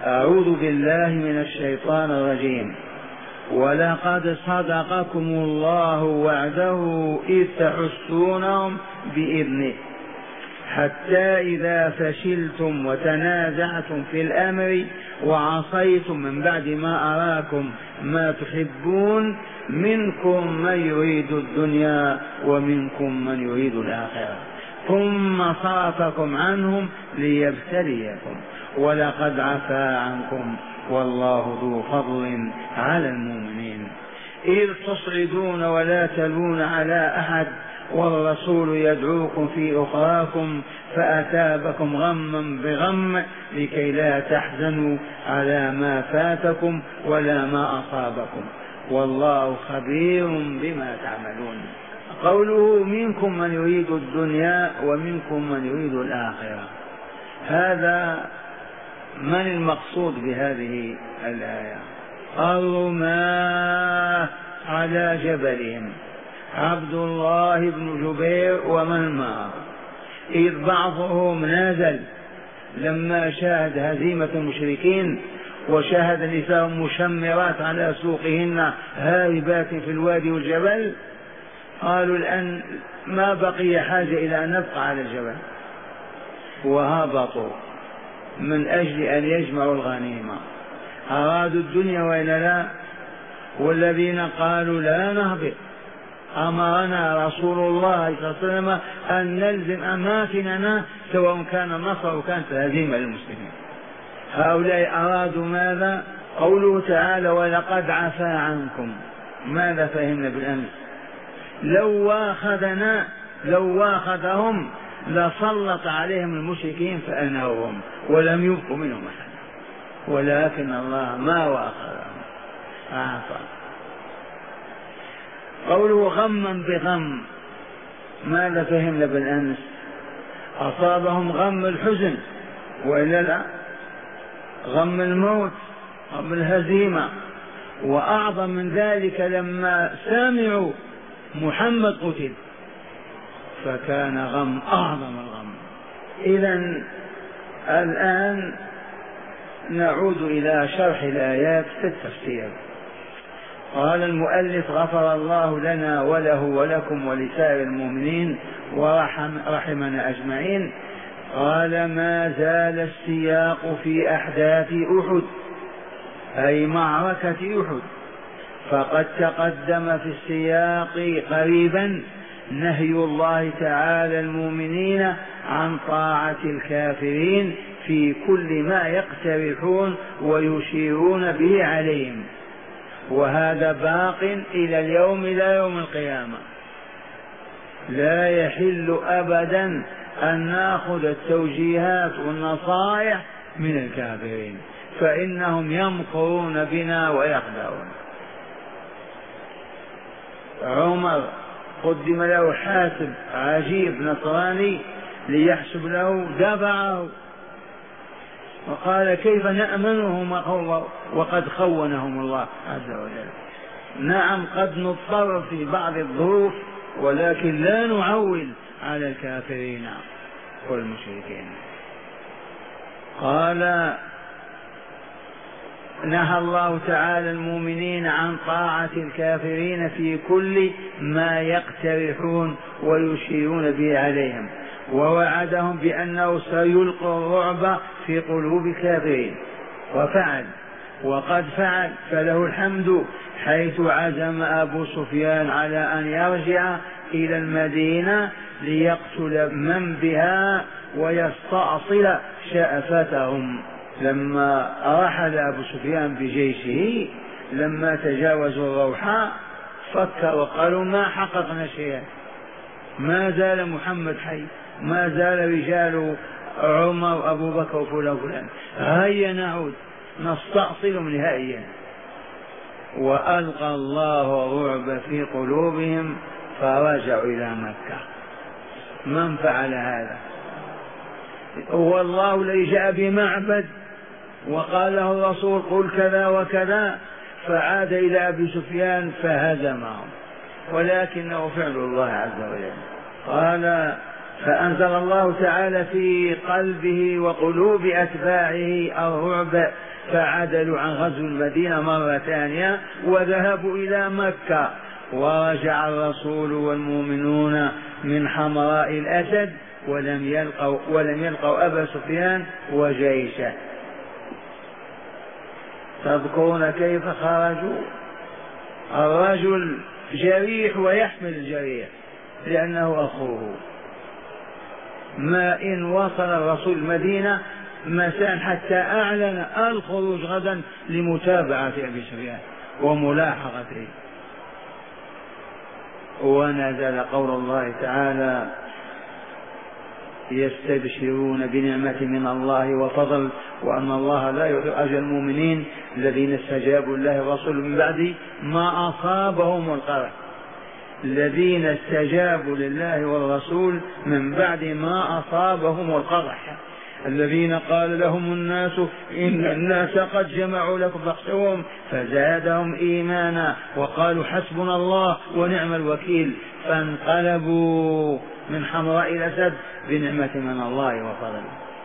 أعوذ بالله من الشيطان الرجيم. ولقد صدقكم الله وعده إذ تحسونهم بإذنه حتى إذا فشلتم وتنازعتم في الأمر وعصيتم من بعد ما أراكم ما تحبون منكم من يريد الدنيا ومنكم من يريد الآخرة ثم صرفكم عنهم ليبتليكم ولقد عفا عنكم والله ذو فضل على المؤمنين إذ تصعدون ولا تلون على أحد والرسول يدعوكم في أخراكم فأثابكم غما بغم لكي لا تحزنوا على ما فاتكم ولا ما أصابكم والله خبير بما تعملون. قوله منكم من يريد الدنيا ومنكم من يريد الآخرة، هذا من المقصود بهذه الآية؟ الرماة على جبلهم عبد الله بن جبير ومن معه، إذ بعضهم نازل لما شاهد هزيمة المشركين وشاهد نساء مشمرات على سوقهن هاربات في الوادي والجبل، قالوا الآن ما بقي حاجة إلى أن نبقى على الجبل، وهبطوا من أجل أن يجمعوا الغنيمة. أرادوا الدنيا وإلا لا؟ والذين قالوا لا نهبط أمرنا رسول الله صلى الله عليه وسلم أن نلزم أماكننا سواء كان النصر أو كانت هزيمة للمسلمين. هؤلاء أرادوا ماذا؟ قوله تعالى ولقد عفا عنكم. ماذا فهمنا بالأمس؟ لو واخذهم لسلط عليهم المشركين فأنهوهم ولم يبقوا منهم أحد، ولكن الله ما واخذهم، عفا. قوله غما بغم، ماذا فهمنا بالأمس؟ أصابهم غم الحزن وإلا لا؟ غم الموت، غم الهزيمة. وأعظم من ذلك لما سمعوا محمد قتل فكان غم أعظم الغم. إذن الآن نعود إلى شرح الآيات في التفسير. قال المؤلف غفر الله لنا وله ولكم ولسائر المؤمنين ورحمنا أجمعين. قال ما زال السياق في أحداث أحد أي معركة أحد، فقد تقدم في السياق قريبا نهي الله تعالى المؤمنين عن طاعة الكافرين في كل ما يقترحون ويشيرون به عليهم، وهذا باق إلى اليوم إلى يوم القيامة. لا يحل أبدا أن نأخذ التوجيهات والنصائح من الكافرين فإنهم يمكرون بنا ويخدعون. عمر قدم له حاسب عجيب نصراني ليحسب له، دفعه وقال كيف نأمنهم وقد خونهم الله عز وجل. نعم قد نضطر في بعض الظروف ولكن لا نعول على الكافرين والمشركين. قال نهى الله تعالى المؤمنين عن طاعة الكافرين في كل ما يقترحون ويشيرون به عليهم، ووعدهم بأنه سيلقى الرعب في قلوب الكافرين، وفعل وقد فعل فله الحمد، حيث عزم أبو سفيان على أن يرجع إلى المدينة ليقتل من بها ويستأصل شأفتهم. لما رحل أبو سفيان بجيشه لما تجاوزوا الروحاء فكروا وقالوا ما حققنا شيئا، ما زال محمد حي، ما زال رجال عمر وأبو بكر وفلان، هيا نعود نستأصلهم نهائيا. وألقى الله الرعب في قلوبهم فرجعوا إلى مكة. من فعل هذا؟ هو الله الذي جاء بمعبد وقال له الرسول قل كذا وكذا، فعاد إلى أبي سفيان فهزمهم، ولكنه فعل الله عز وجل. قال فأنزل الله تعالى في قلبه وقلوب أتباعه الرعب فعدلوا عن غزو المدينة مرة ثانية وذهبوا إلى مكة. ورجع الرسول والمؤمنون من حمراء الأسد ولم يلقوا أبا سفيان وجيشه. تذكرون كيف خرجوا؟ الرجل جريح ويحمل الجريح لأنه أخوه. ما إن وصل الرسول المدينة مساء حتى أعلن الخروج غدا لمتابعة أبي سفيان وملاحقته. ونزل قول الله تعالى: يستبشرون بنعمة من الله وفضل وأن الله لا يضيع أجر المؤمنين الذين استجابوا لله والرسول من بعد ما أصابهم القرح. الذين استجابوا لله والرسول من بعد ما أصابهم القرح، الذين قال لهم الناس إن الناس قد جمعوا لكم فاخشوهم فزادهم إيمانا وقالوا حسبنا الله ونعم الوكيل، فانقلبوا من حمراء الأسد بنعمة من الله وفضل.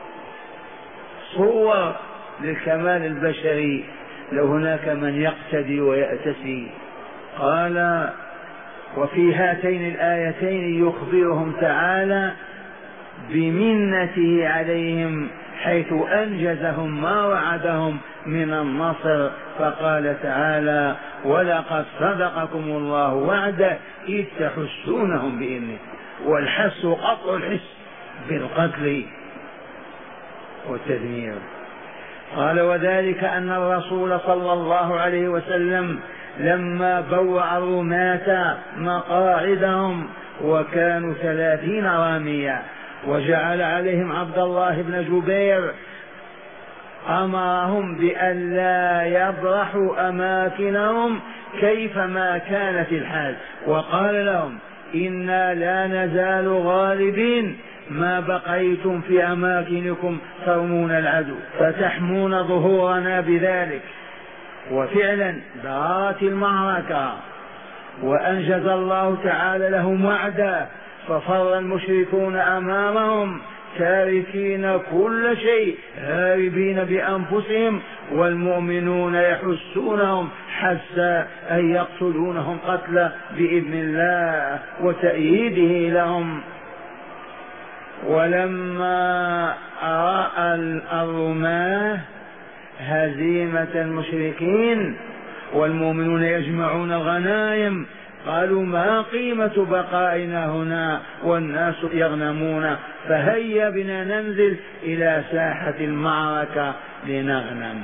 صور للكمال البشري، لو هناك من يقتدي ويأتسي. قال: وفي هاتين الآيتين يخبرهم تعالى بمنته عليهم حيث أنجزهم ما وعدهم من النصر، فقال تعالى: ولقد صدقكم الله وعده إذ تحسونهم بإذنه. والحس قطع الحس بالقتل والتدمير. قال: وذلك أن الرسول صلى الله عليه وسلم لما بوع الرماة مقاعدهم وكانوا 30 راميا وجعل عليهم عبد الله بن جبير أمرهم بأن لا يبرحوا أماكنهم كيفما كانت الحال، وقال لهم: إنا لا نزال غالبين ما بقيتم في أماكنكم ترمون العدو فتحمون ظهورنا بذلك. وفعلا دارت المعركة وأنجز الله تعالى لهم وعدا، ففر المشركون أمامهم تاركين كل شيء هاربين بأنفسهم، والمؤمنون يحسونهم حتى أن يقتلونهم قتلا بإذن الله وتأييده لهم. ولما رأى الرماة هزيمة المشركين والمؤمنون يجمعون الغنائم قالوا: ما قيمة بقائنا هنا والناس يغنمون، فهيا بنا ننزل إلى ساحة المعركة لنغنم.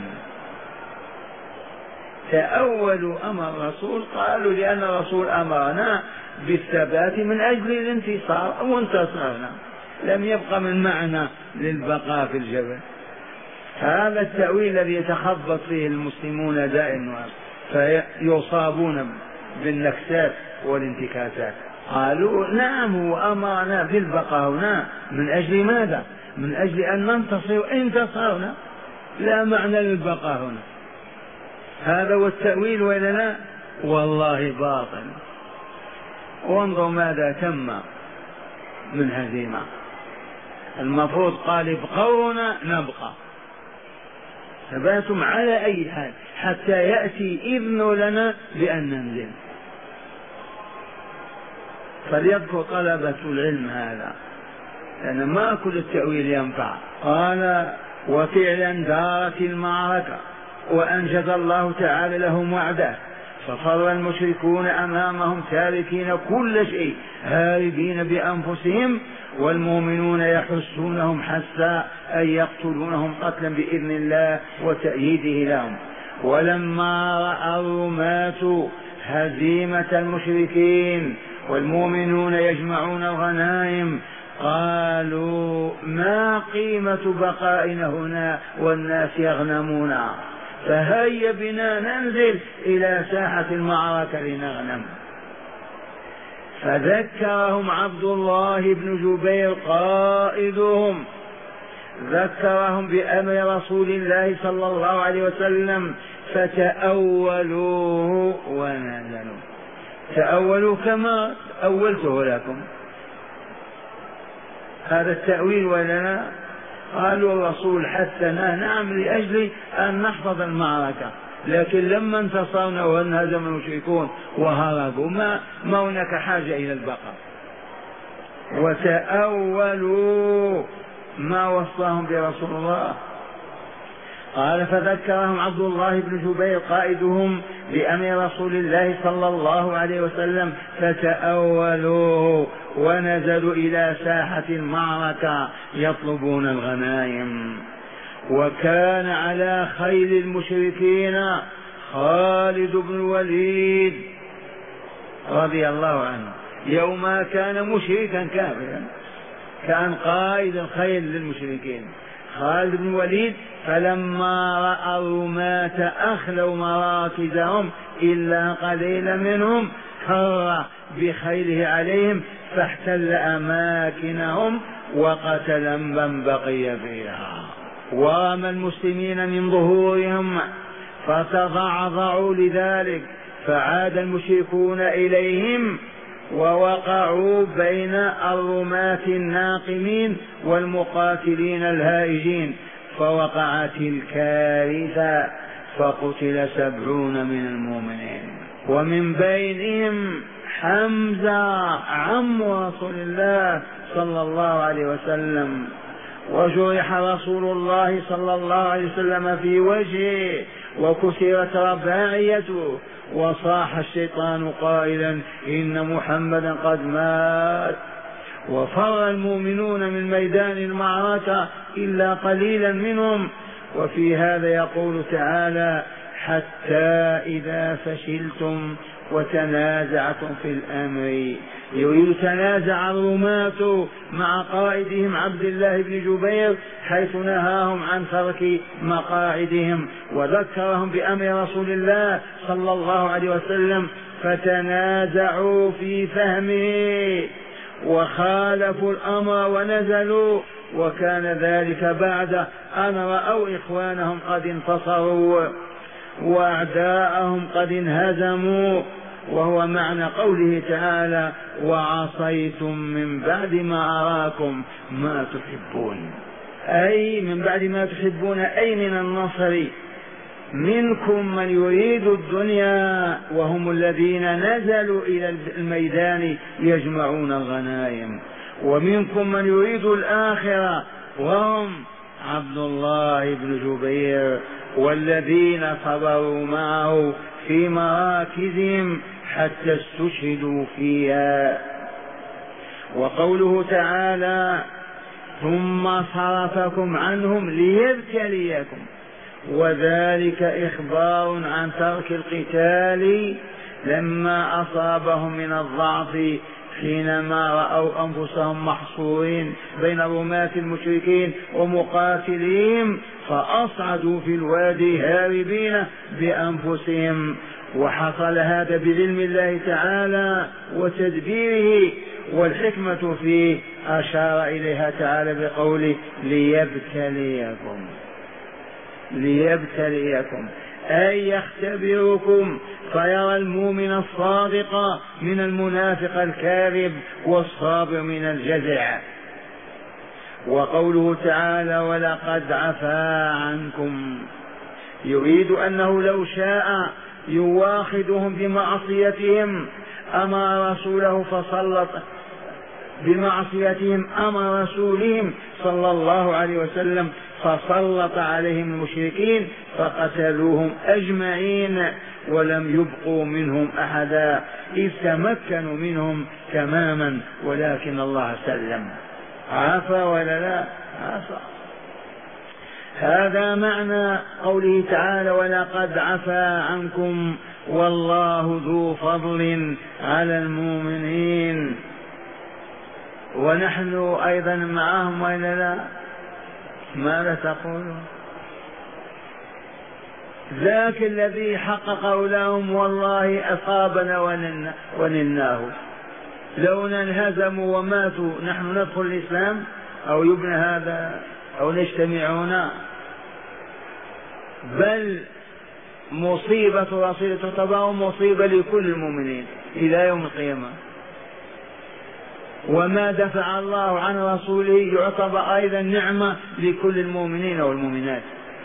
تأولوا أمر الرسول، قالوا: لأن الرسول أمرنا بالثبات من أجل الانتصار وانتصرنا، لم يبق من معنى للبقاء في الجبل. هذا التأويل الذي يتخبط فيه المسلمون دائما فيصابون بالنكسات والانتكاسات. قالوا: نعم، هو أمرنا بالبقاء هنا من أجل ماذا؟ من أجل أن ننتصر، انتصرنا، لا معنى للبقاء هنا. هذا هو التأويل وإلا لا؟ والله باطل. وانظر ماذا تم من هزيمة. المفروض قال: ابقوا هنا نبقى، ثباتم على أي حال حتى يأتي إذن لنا بأن ننزل. فليذكر طلبة العلم هذا، لأن ما كل التأويل ينفع. قال: وفعلا دارت المعركة وأنجز الله تعالى لهم وعده، ففر المشركون أمامهم تاركين كل شيء هاربين بأنفسهم، والمؤمنون يحسونهم حتى أن يقتلونهم قتلا بإذن الله وتأييده لهم. ولما رأى الرماة هزيمة المشركين والمؤمنون يجمعون الغنائم قالوا: ما قيمة بقائنا هنا والناس يغنمون، فهيا بنا ننزل إلى ساحة المعركة لنغنم. فذكرهم عبد الله بن جبير قائدهم، ذكرهم بأمر رسول الله صلى الله عليه وسلم، فتأولوه ونزلوا. تأولوا كما أولته لكم، هذا التأويل ولا؟ قالوا الرسول حثنا نعم لأجل أن نحفظ المعركة، لكن لما انتصرنا وانهزم المشركون وهربوا ما هناك حاجة إلى البقاء. وتأولوا ما وصاهم برسول الله. قال فذكرهم عبد الله بن جبير قائدهم بأمر رسول الله صلى الله عليه وسلم، فتأولوه ونزلوا إلى ساحة المعركة يطلبون الغنائم. وكان على خيل المشركين خالد بن الوليد رضي الله عنه، يوم كان مشركا كافرا كان قائد الخيل للمشركين خالد بن الوليد. فلما رأى الرماة أخلوا مراكزهم إلا قليلا منهم كر بخيله عليهم فاحتل أماكنهم وقتل من بقي فيها، ورمى المسلمين من ظهورهم فتضعضعوا لذلك، فعاد المشركون إليهم ووقعوا بين الرماة الناقمين والمقاتلين الهائجين، فوقعت الكارثة فقتل 70 من المؤمنين، ومن بينهم حمزة عم رسول الله صلى الله عليه وسلم. وجرح رسول الله صلى الله عليه وسلم في وجهه وكسرت رباعيته، وصاح الشيطان قائلا إن محمدا قد مات. وفر المؤمنون من ميدان المعركة إلا قليلا منهم. وفي هذا يقول تعالى حتى إذا فشلتم وتنازعتم في الأمر. يريد تنازع الرماة مع قائدهم عبد الله بن جبير حيث نهاهم عن ترك مقاعدهم وذكرهم بأمر رسول الله صلى الله عليه وسلم، فتنازعوا في فهمه وخالفوا الأمر ونزلوا. وكان ذلك بعد أن رأوا إخوانهم قد انتصروا وأعداءهم قد انهزموا، وهو معنى قوله تعالى وعصيتم من بعد ما أراكم ما تحبون، أي من بعد ما تحبون أي من النصر. منكم من يريد الدنيا وهم الذين نزلوا إلى الميدان يجمعون الغنائم، ومنكم من يريد الآخرة وهم عبد الله بن جبير والذين صبروا معه في مراكزهم حتى استشهدوا فيها. وقوله تعالى ثم صرفكم عنهم ليبتليكم، وذلك إخبار عن ترك القتال لما أصابهم من الضعف حينما رأوا أنفسهم محصورين بين رماة المشركين ومقاتلين، فأصعدوا في الوادي هاربين بأنفسهم. وحصل هذا بعلم الله تعالى وتدبيره، والحكمة فيه أشار إليها تعالى بقوله ليبتليكم أي يختبركم، فيرى المؤمن الصادق من المنافق الكاذب والصابر من الجزع. وقوله تعالى ولقد عفا عنكم، يريد أنه لو شاء يواخذهم بمعصيتهم أمر رسوله فسلط بمعصيتهم أمر رسولهم صلى الله عليه وسلم فسلط عليهم المشركين فقتلوهم أجمعين ولم يبقوا منهم أحدا، إذ تمكنوا منهم تماما، ولكن الله سلم. عفا ولا لا؟ عفا. هذا معنى قوله تعالى ولقد عفا عنكم والله ذو فضل على المؤمنين. ونحن أيضا معهم وإلا لا؟ ماذا تقولون؟ ذاك الذي حقق لهم والله أصابنا ونلناه. لو انهزموا وماتوا نحن ندخل الإسلام أو يبنى هذا أو نجتمع هنا؟ بل مصيبة رسول تعتبر مصيبة لكل المؤمنين إلى يوم القيامة. وما دفع الله عن رسوله يعتبر أيضا نعمة لكل المؤمنين والمؤمنات.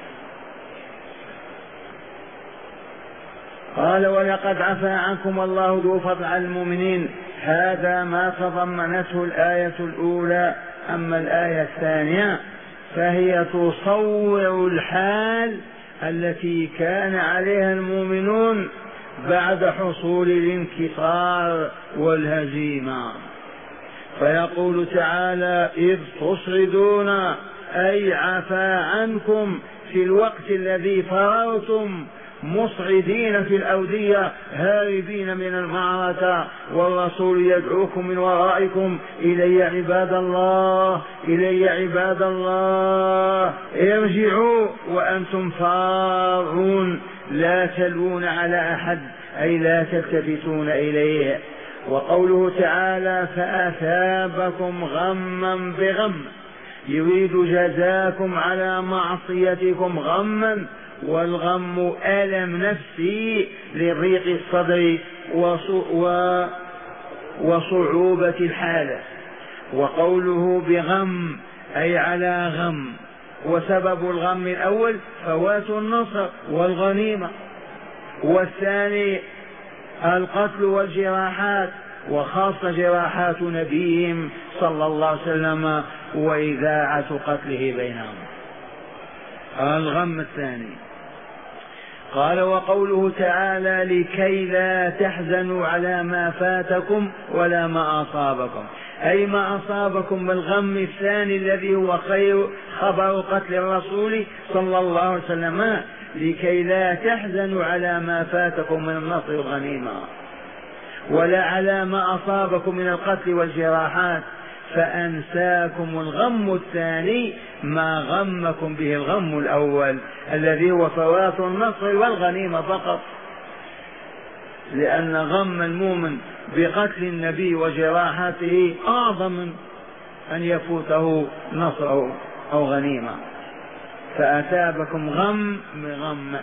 قال ولقد عفا عنكم والله ذو فضل على المؤمنين. هذا ما تضمنته الآية الأولى. أما الآية الثانية فهي تصور الحال التي كان عليها المؤمنون بعد حصول الانكسار والهزيمة. فيقول تعالى إذ تصعدون أي عفا عنكم في الوقت الذي فررتم مصعدين في الأودية هاربين من المعركة والرسول يدعوكم من ورائكم إلي عباد الله إلي عباد الله ارجعوا وأنتم فارون لا تلوون على أحد أي لا تلتفتون إليه. وقوله تعالى فأثابكم غما بغم يريد جزاكم على معصيتكم غما، والغم ألم نفسي لضيق الصدر وصعوبة الحالة. وقوله بغم أي على غم. وسبب الغم الأول فوات النصر والغنيمة، والثاني القتل والجراحات وخاصة جراحات نبيهم صلى الله عليه وسلم وإذاعة قتله بينهم. الغم الثاني. قال وقوله تعالى لكي لا تحزنوا على ما فاتكم ولا ما أصابكم أي ما أصابكم من الغم الثاني الذي هو خبر قتل الرسول صلى الله عليه وسلم لكي لا تحزنوا على ما فاتكم من النصر والغنيمة ولا على ما أصابكم من القتل والجراحات، فأنساكم الغم الثاني ما غمكم به الغم الأول الذي هو فوات النصر والغنيمة فقط، لأن غم المؤمن بقتل النبي وجراحته أعظم من أن يفوته نصره أو غنيمة. فأثابكم غم بغم.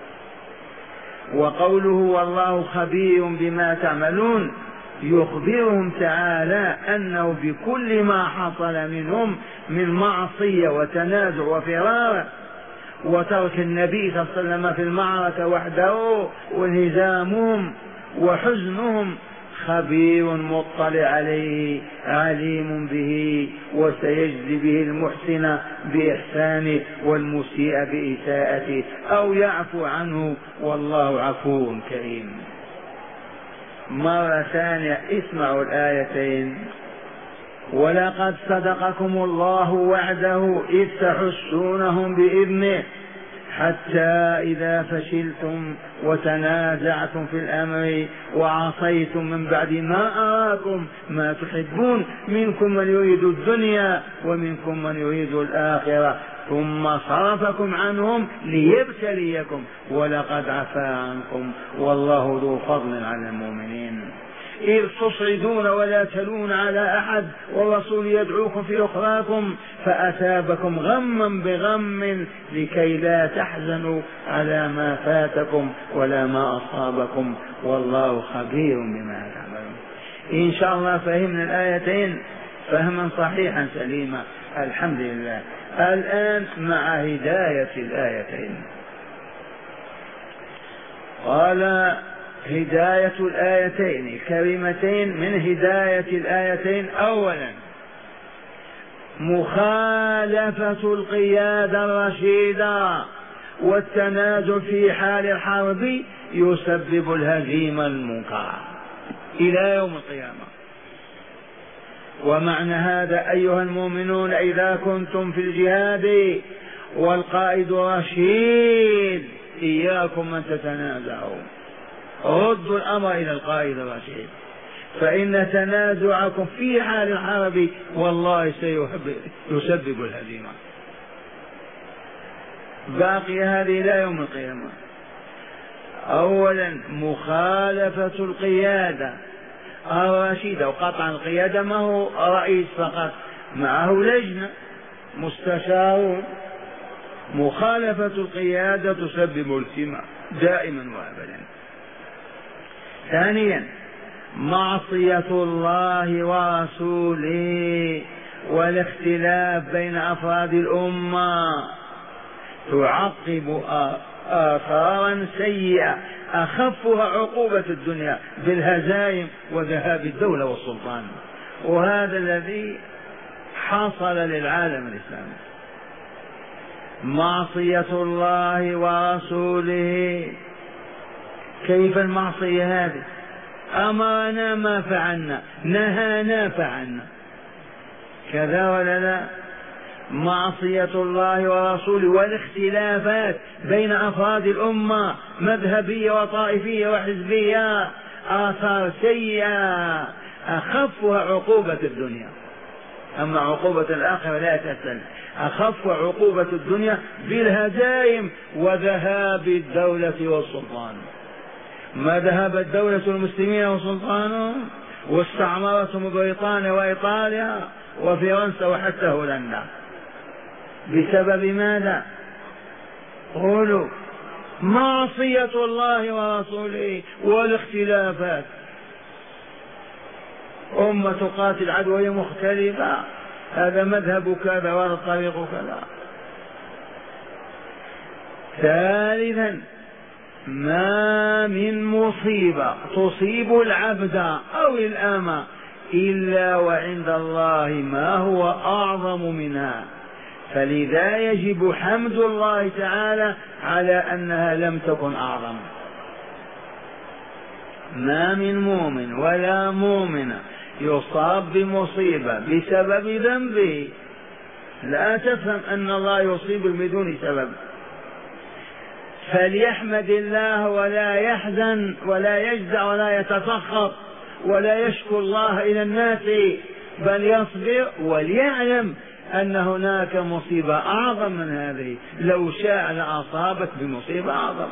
وقوله والله خبير بما تعملون يخبرهم تعالى أنه بكل ما حصل منهم من معصية وتنازع وفرار وترك النبي صلى الله عليه وسلم في المعركة وحده وانهزامهم وحزنهم خبير مطلع عليه عليم به وسيجزي به المحسن بإحسانه والمسيء بإساءته أو يعفو عنه والله عفو كريم. مرة ثانية اسمعوا الآيتين. ولقد صدقكم الله وعده إذ تحسونهم بإذنه حتى إذا فشلتم وتنازعتم في الأمر وعصيتم من بعد ما أراكم ما تحبون منكم من يريد الدنيا ومنكم من يريد الآخرة ثم صرفكم عنهم ليبتليكم ولقد عفا عنكم والله ذو فضل على المؤمنين. إذ تصعدون ولا تلون على أحد والرسول يدعوكم في أخراكم فأثابكم غما بغم لكي لا تحزنوا على ما فاتكم ولا ما أصابكم والله خبير بما تعملون. إن شاء الله فهمنا الآيتين فهما صحيحا سليما الحمد لله. الآن مع هداية الآيتين. قال هداية الآيتين كلمتين من هداية الآيتين. أولا مخالفة القيادة الرشيدة والتنازل في حال الحرب يسبب الهزيمة المنكرة إلى يوم القيامة. ومعنى هذا أيها المؤمنون إذا كنتم في الجهاد والقائد رشيد إياكم أن تتنازعوا، ردوا الأمر إلى القائد الرشيد، فإن تنازعكم في حال الحرب والله سيسبب الهزيمة. باقي هذه إلى يوم القيامة. أولا مخالفة القيادة الرشيدة، وقطعا القيادة ما هو رئيس فقط، معه لجنة مستشارون. مخالفة القيادة تسبب الهزيمة دائما وأبدا. ثانيا معصية الله ورسوله والاختلاف بين أفراد الأمة تعقب آثارا سيئة أخفها عقوبة الدنيا بالهزائم وذهاب الدولة والسلطان، وهذا الذي حصل للعالم الإسلامي. معصية الله ورسوله، كيف المعصية هذه؟ أمرنا ما فعلنا، نهانا فعلنا، كذا ولا لا؟ معصية الله ورسوله والاختلافات بين أفراد الأمة مذهبية وطائفية وحزبية آثار سيئة أخفها عقوبة الدنيا، أما عقوبة الآخرة لا تسأل. أخف عقوبة الدنيا بالهزائم وذهاب الدولة والسلطان. ما ذهبت دولة المسلمين وسلطانهم واستعمرتهم بريطانيا وإيطاليا وفرنسا وحتى هولندا بسبب ماذا؟ قولوا معصية الله ورسوله والاختلافات. أمة تقاتل عدوى مختلفة، هذا مذهب كذا وهذا الطريق كذا. ثالثا ما من مصيبة تصيب العبد أو الأمة إلا وعند الله ما هو أعظم منها، فلذا يجب حمد الله تعالى على أنها لم تكن أعظم. ما من مؤمن ولا مؤمنة يصاب بمصيبة بسبب ذنبه، لا تفهم أن الله يصيب بدون سبب، فليحمد الله ولا يحزن ولا يجزع ولا يتسخط ولا يشكو الله إلى الناس، بل يصبر وليعلم أن هناك مصيبة أعظم من هذه، لو شاء لأصابت بمصيبة أعظم.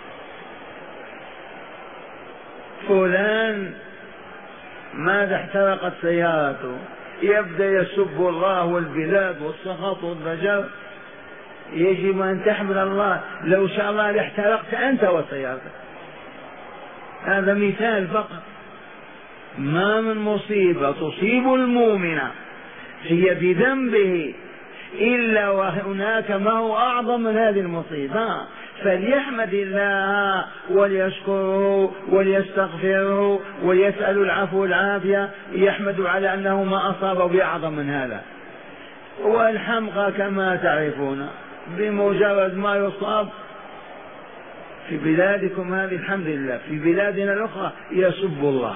فلان ماذا احترقت سيارته، يبدأ يسب الله والبلاد والسخط والضجر، يجب أن تحمد الله، لو شاء الله لاحترقت أنت وسيارتك. هذا مثال فقط. ما من مصيبة تصيب المؤمن هي بذنبه إلا وهناك ما هو أعظم من هذه المصيبة، فليحمد الله وليشكره وليستغفره وليسأل العفو والعافية، يحمد على أنه ما أصابه بأعظم من هذا. والحمقى كما تعرفون بمجرد ما يصاب في بلادكم هذه الحمد لله، في بلادنا الأخرى يسب الله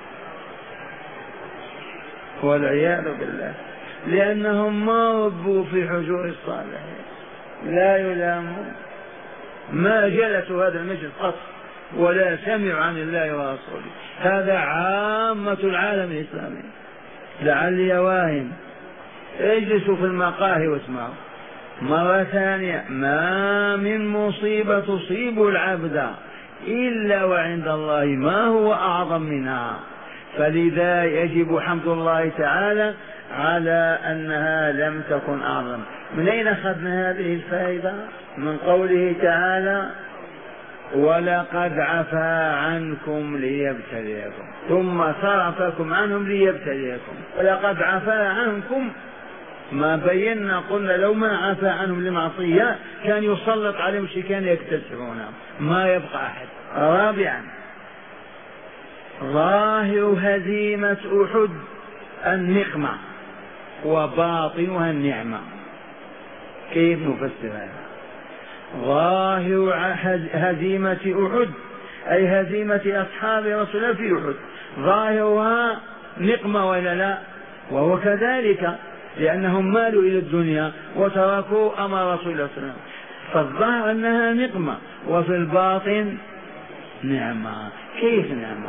والعياذ بالله، لأنهم ما ربوا في حجور الصالحين، لا يلامون، ما جلسوا هذا المجلس قط ولا سمعوا عن الله ورسوله. هذا عامة العالم الإسلامي. لعلي واهم اجلسوا في المقاهي واسمعوا. مرة ثانية، ما من مصيبة تصيب العبد إلا وعند الله ما هو أعظم منها، فلذا يجب حمد الله تعالى على أنها لم تكن أعظم. من أين أخذنا هذه الفائدة؟ من قوله تعالى ولقد عفا عنكم ليبتليكم ثم صرفكم عنهم ليبتليكم. ولقد عفا عنكم، ما بينا قلنا لو ما عفا عنهم لمعصية كان يسلط عليهم شيئا يكتسبونه، ما يبقى أحد. رابعا ظاهر هزيمة أحد النقمة وباطنها النعمة. كيف نفسر هذا؟ ظاهر هزيمة أحد أي هزيمة أصحاب رسول الله في أحد ظاهرها نقمة ولا لا؟ وهو كذلك، لأنهم مالوا إلى الدنيا وتركوا أمر رسول الله صلى الله عليه وسلم، فالظاهر أنها نقمة وفي الباطن نعمة. كيف نعمة؟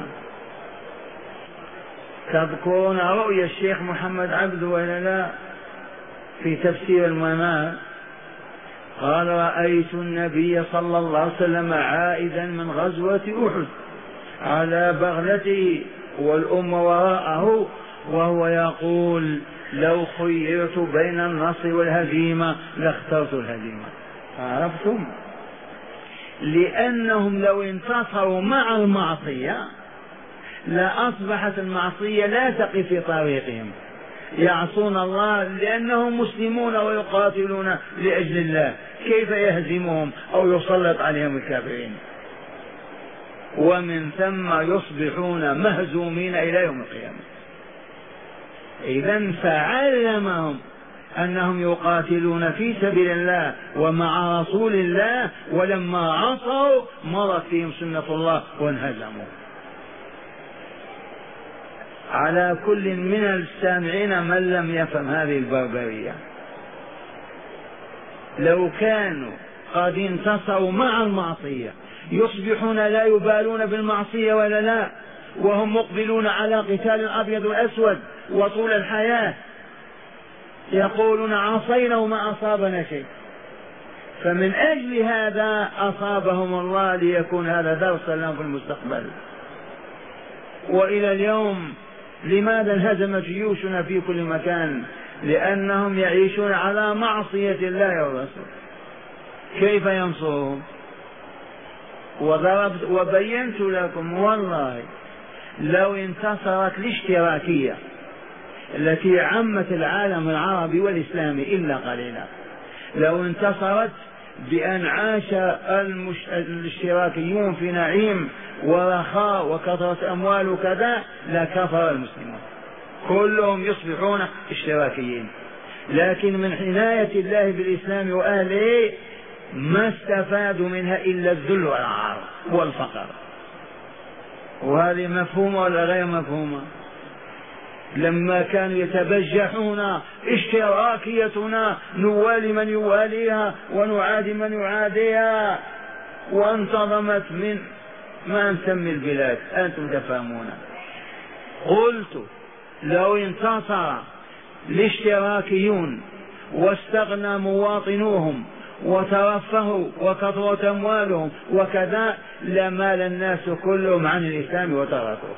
تذكرون رؤيا الشيخ محمد عبده ولا لا في تفسير المنار؟ قال رأيت النبي صلى الله عليه وسلم عائدا من غزوة أحد على بغلته والأمة وراءه وهو يقول لو خيرت بين النصر والهزيمة لاخترت الهزيمة. عرفتم؟ لأنهم لو انتصروا مع المعصية لأصبحت المعصية لا تقف في طريقهم، يعصون الله لأنهم مسلمون ويقاتلون لأجل الله، كيف يهزمهم أو يسلط عليهم الكافرين؟ ومن ثم يصبحون مهزومين إلى يوم القيامة. إذن فعلمهم أنهم يقاتلون في سبيل الله ومع رسول الله، ولما عصوا مرت فيهم سنة الله وانهزموا. على كل من السامعين من لم يفهم هذه البربرية، لو كانوا قد انتصروا مع المعصية يصبحون لا يبالون بالمعصية ولا لا، وهم مقبلون على قتال الأبيض والأسود وطول الحياة، يقولون عصينا وما أصابنا شيء. فمن أجل هذا أصابهم الله ليكون هذا درسا لهم في المستقبل. وإلى اليوم لماذا انهزمت جيوشنا في كل مكان؟ لأنهم يعيشون على معصية الله والرسول. كيف ينصرهم؟ وضربت وبينت لكم والله لو انتصرت الاشتراكية التي عمت العالم العربي والإسلامي إلا قليلا، لو انتصرت بأن عاش الاشتراكيون في نعيم ورخاء وكثرة أموال وكذا لكفر المسلمون كلهم يصبحون اشتراكيين. لكن من عناية الله بالإسلام وأهله ما استفادوا منها إلا الذل والعار والفقر. وهذه مفهومة ولا غير مفهومة؟ لما كانوا يتبجحون اشتراكيتنا نوالي من يواليها ونعادي من يعاديها، وانتظمت من ما نسمي البلاد، أنتم تفهمون. قلت لو انتصر الاشتراكيون واستغنى مواطنوهم وترفهوا وكثرت أموالهم وكذا لمال الناس كلهم عن الإسلام وتركوه.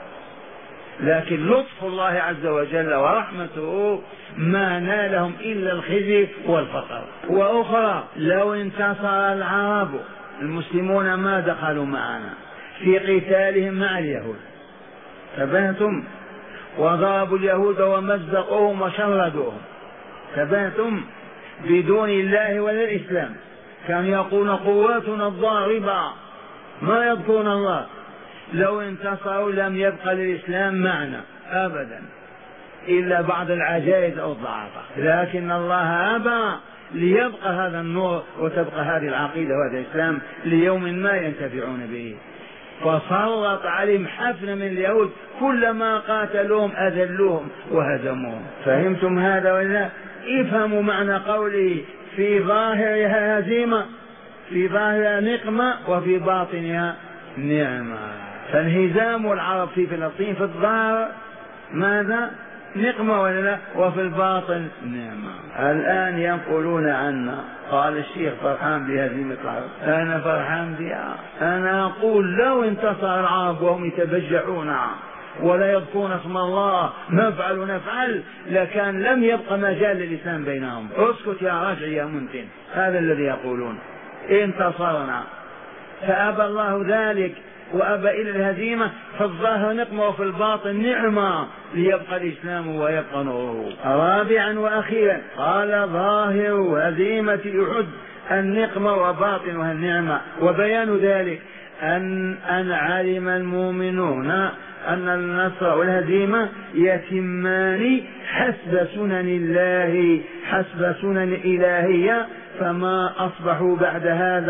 لكن لطف الله عز وجل ورحمته ما نالهم إلا الخزي والفقر. وأخرى لو انتصر العرب المسلمون ما دخلوا معنا في قتالهم مع اليهود، تبهتم، وضربوا اليهود ومزقوهم وشردوهم، تبهتم، بدون الله ولا الإسلام. كانوا يقولون قواتنا الضاربة ما يذكرون الله. لو انتصروا لم يبقى للإسلام معنى أبدا إلا بعض العجائز أو الضعافة، لكن الله أبى ليبقى هذا النور وتبقى هذه العقيدة وهذا الإسلام ليوم ما ينتفعون به. فسلط عليهم حفنة من اليهود كلما قاتلوهم أذلوهم وهزموهم. فهمتم هذا ولا؟ افهموا معنى قوله في ظاهرها هزيمة، في ظاهرها نقمة وفي باطنها نعمة. فانهزام العرب في فلسطين في الظاهر ماذا؟ نقمة ولا لا؟ وفي الباطن نعمة. الآن ينقلون عنا قال الشيخ فرحان بهزيمة العرب، أنا فرحان بها. أنا أقول لو انتصر العرب وهم يتبجحون ولا يذكرون اسم الله نفعل لكان لم يبقى مجال للإسلام بينهم. اسكت يا رجع يا منتن، هذا الذي يقولون انتصرنا. فأبى الله ذلك وأبى إلى الهزيمة، في الظاهر نقمة وفي الباطن نعمة ليبقى الإسلام ويبقى نوره. رابعا وأخيرا قال ظاهر هزيمة أحد النقمة وباطنها النعمة، وبيان ذلك أن علم المؤمنون أن النصر والهزيمة يتمان حسب سنن الله، حسب سنن إلهية، فما أصبحوا بعد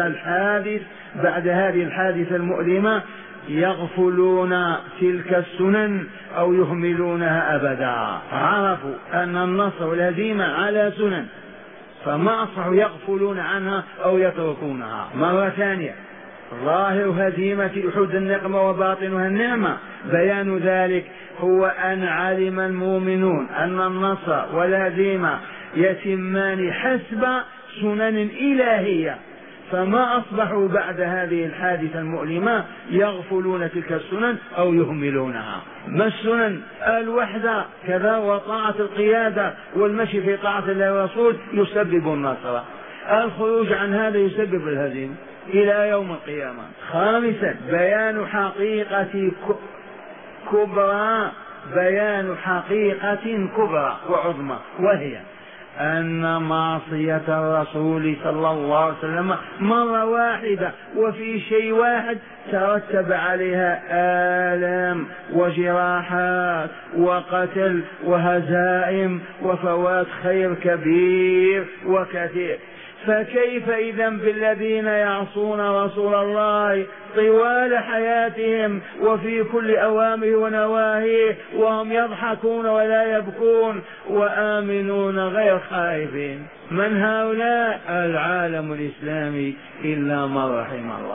هذه الحادثة المؤلمة يغفلون تلك السنن أو يهملونها أبدا. عرفوا أن النصر والهزيمة على سنن فما أصبحوا يغفلون عنها أو يتركونها. مرة ثانية ظاهر هزيمة أحد النقمة وباطنها النعمة، بيان ذلك هو أن علم المؤمنون أن النصر والهزيمة يتمان حسب سنن إلهية، فما أصبحوا بعد هذه الحادثة المؤلمة يغفلون تلك السنن أو يهملونها. ما السنن؟ الوحدة كذا، وطاعة القيادة والمشي في طاعة الله والرسول يسبب النصر، الخروج عن هذا يسبب الهزيمة إلى يوم القيامة. خامسا بيان حقيقة كبرى، بيان حقيقة كبرى وعظمى، وهي أن معصية الرسول صلى الله عليه وسلم مرة واحدة وفي شيء واحد ترتب عليها آلام وجراحات وقتل وهزائم وفوات خير كبير وكثير. فكيف إذا بالذين يعصون رسول الله طوال حياتهم وفي كل أوامره ونواهيه وهم يضحكون ولا يبكون وآمنون غير خائفين؟ من هؤلاء؟ العالم الإسلامي إلا من رحم الله.